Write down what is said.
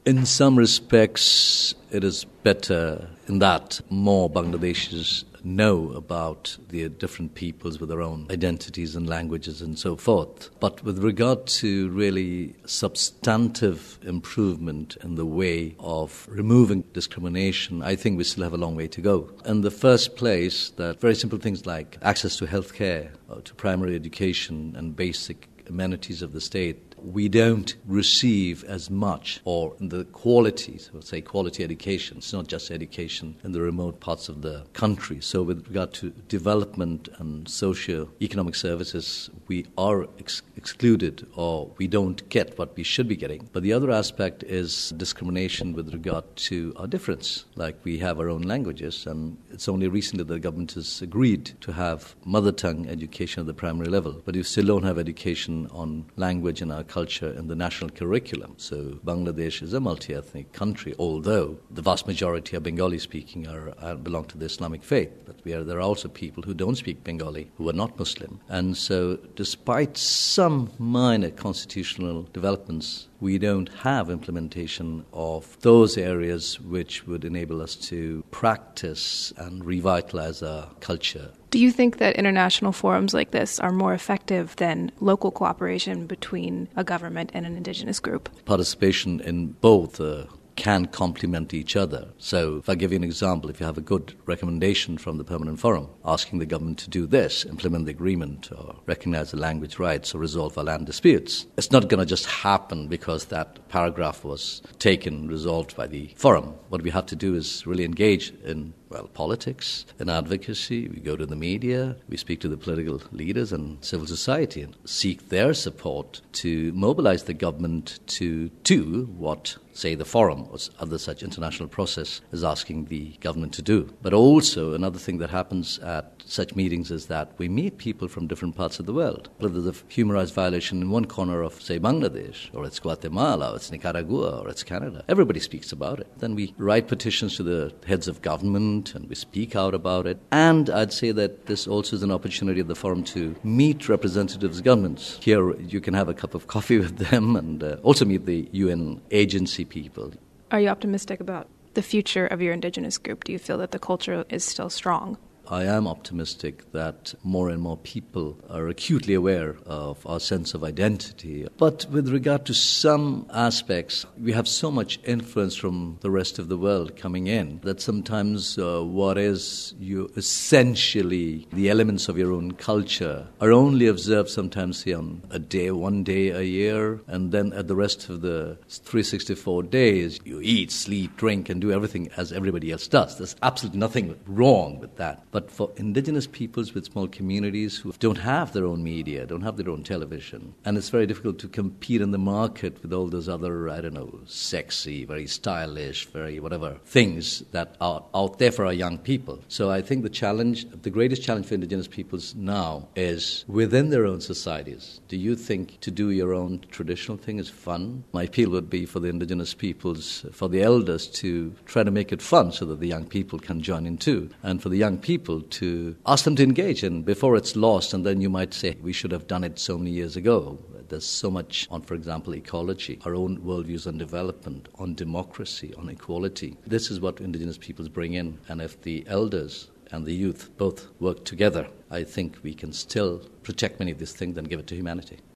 In some respects, it is better in that more Bangladeshis know about the different peoples with their own identities and languages and so forth. But with regard to really substantive improvement in the way of removing discrimination, I think we still have a long way to go. In the first place, that very simple things like access to healthcare, to primary education and basic amenities of the state, we don't receive as much, or the quality, so say quality education. It's not just education in the remote parts of the country. So with regard to development and socio-economic services, we are excluded, or we don't get what we should be getting. But the other aspect is discrimination with regard to our difference. Like we have our own languages, and it's only recently that the government has agreed to have mother tongue education at the primary level. But you still don't have education on language in our culture in the national curriculum. So Bangladesh is a multi-ethnic country, although the vast majority are Bengali-speaking or belong to the Islamic faith. But there are also people who don't speak Bengali, who are not Muslim. And so despite some minor constitutional developments, we don't have implementation of those areas which would enable us to practice and revitalize our culture. Do you think that international forums like this are more effective than local cooperation between a government and an indigenous group? Participation in both can complement each other. So if I give you an example, if you have a good recommendation from the Permanent Forum asking the government to do this, implement the agreement or recognize the language rights or resolve our land disputes, it's not going to just happen because that paragraph was resolved by the forum. What we have to do is really engage in politics and advocacy. We go to the media, we speak to the political leaders and civil society and seek their support to mobilize the government to do what, say, the forum or other such international process is asking the government to do. But also another thing that happens at such meetings is that we meet people from different parts of the world. Whether there's a human rights violation in one corner of, say, Bangladesh, or it's Guatemala, or it's Nicaragua, or it's Canada, everybody speaks about it. Then we write petitions to the heads of government and we speak out about it. And I'd say that this also is an opportunity at the forum to meet representatives of governments. Here you can have a cup of coffee with them and also meet the UN agency people. Are you optimistic about the future of your indigenous group? Do you feel that the culture is still strong? I am optimistic that more and more people are acutely aware of our sense of identity. But with regard to some aspects, we have so much influence from the rest of the world coming in that sometimes what is essentially the elements of your own culture are only observed sometimes say, on a day, one day a year, and then at the rest of the 364 days, you eat, sleep, drink, and do everything as everybody else does. There's absolutely nothing wrong with that. But for indigenous peoples with small communities who don't have their own media, don't have their own television, and it's very difficult to compete in the market with all those other, sexy, very stylish, very whatever things that are out there for our young people. So I think the greatest challenge for indigenous peoples now is within their own societies. Do you think to do your own traditional thing is fun? My appeal would be for the indigenous peoples, for the elders to try to make it fun so that the young people can join in too. And for the young people to ask them to engage in before it's lost, and then you might say, we should have done it so many years ago. There's so much on, for example, ecology, our own worldviews on development, on democracy, on equality. This is what indigenous peoples bring in, and if the elders and the youth both work together, I think we can still protect many of these things and give it to humanity.